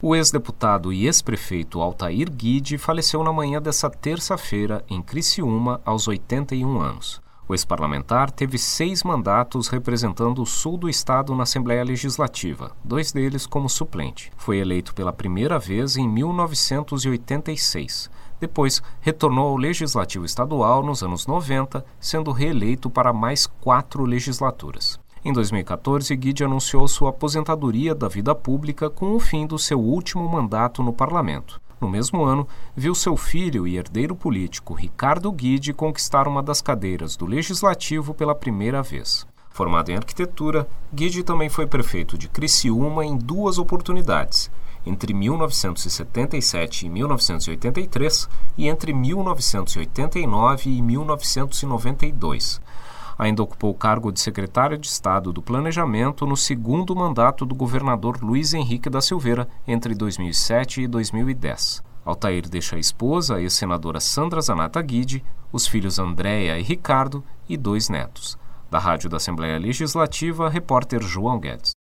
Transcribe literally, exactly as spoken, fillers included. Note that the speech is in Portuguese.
O ex-deputado e ex-prefeito Altair Guide faleceu na manhã desta terça-feira em Criciúma, aos oitenta e um anos. O ex-parlamentar teve seis mandatos representando o sul do estado na Assembleia Legislativa, dois deles como suplente. Foi eleito pela primeira vez em mil novecentos e oitenta e seis. Depois, retornou ao Legislativo Estadual nos anos noventa, sendo reeleito para mais quatro legislaturas. Em dois mil e quatorze, Guide anunciou sua aposentadoria da vida pública com o fim do seu último mandato no parlamento. No mesmo ano, viu seu filho e herdeiro político, Ricardo Guide, conquistar uma das cadeiras do Legislativo pela primeira vez. Formado em arquitetura, Guide também foi prefeito de Criciúma em duas oportunidades, entre mil novecentos e setenta e sete e mil novecentos e oitenta e três e entre mil novecentos e oitenta e nove e mil novecentos e noventa e dois. Ainda ocupou o cargo de secretário de Estado do Planejamento no segundo mandato do governador Luiz Henrique da Silveira, entre dois mil e sete e dois mil e dez. Altair deixa a esposa, a ex-senadora Sandra Zanata Guide, os filhos Andréia e Ricardo e dois netos. Da Rádio da Assembleia Legislativa, repórter João Guedes.